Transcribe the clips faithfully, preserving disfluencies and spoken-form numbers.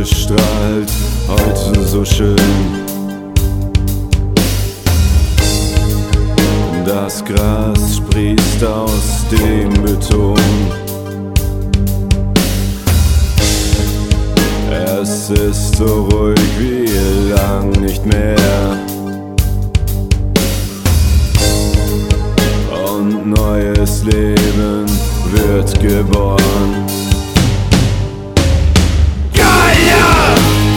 strahlt heute so schön. Das Gras sprießt aus dem Beton. Es ist so ruhig wie lang nicht mehr. Und neues Leben wird geboren. Gaia,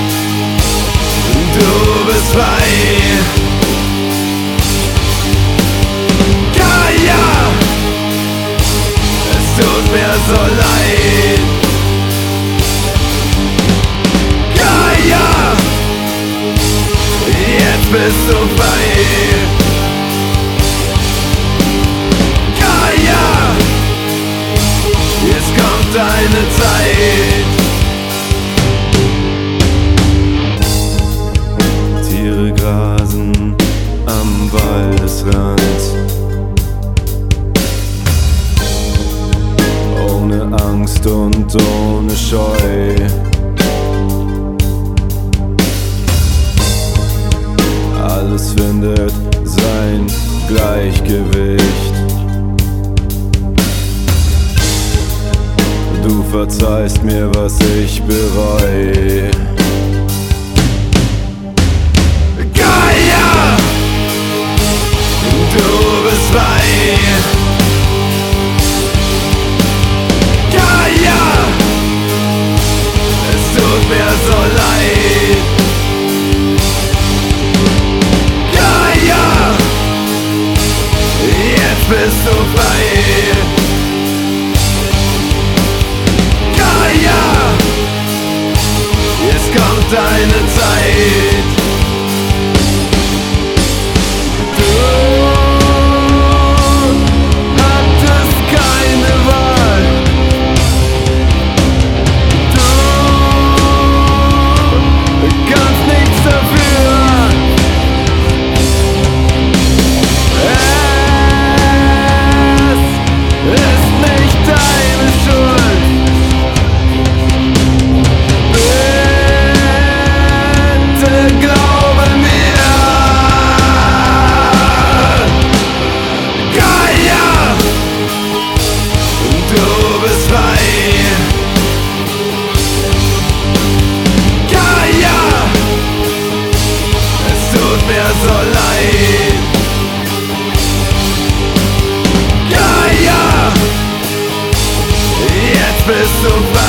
du bist frei. Gaia, es tut mir so leid. Gaia, jetzt bist du frei. Gaia, jetzt kommt deine Zeit. Tiere grasen am Waldesrand, ohne Angst und ohne Scheu. Alles findet sein Gleichgewicht. Du verzeihst mir, was ich bereu. Gaia, du bist frei. Gaia, es tut mir so leid. Gaia, jetzt bist du frei. Gaia, jetzt kommt deine Zeit. Du hattest keine Wahl. Du kannst nichts dafür. Es ist nicht deine Schuld. Bitte glaube mir. Gaia, du bist frei. Gaia, es tut mir so leid. Gaia, jetzt bist du frei.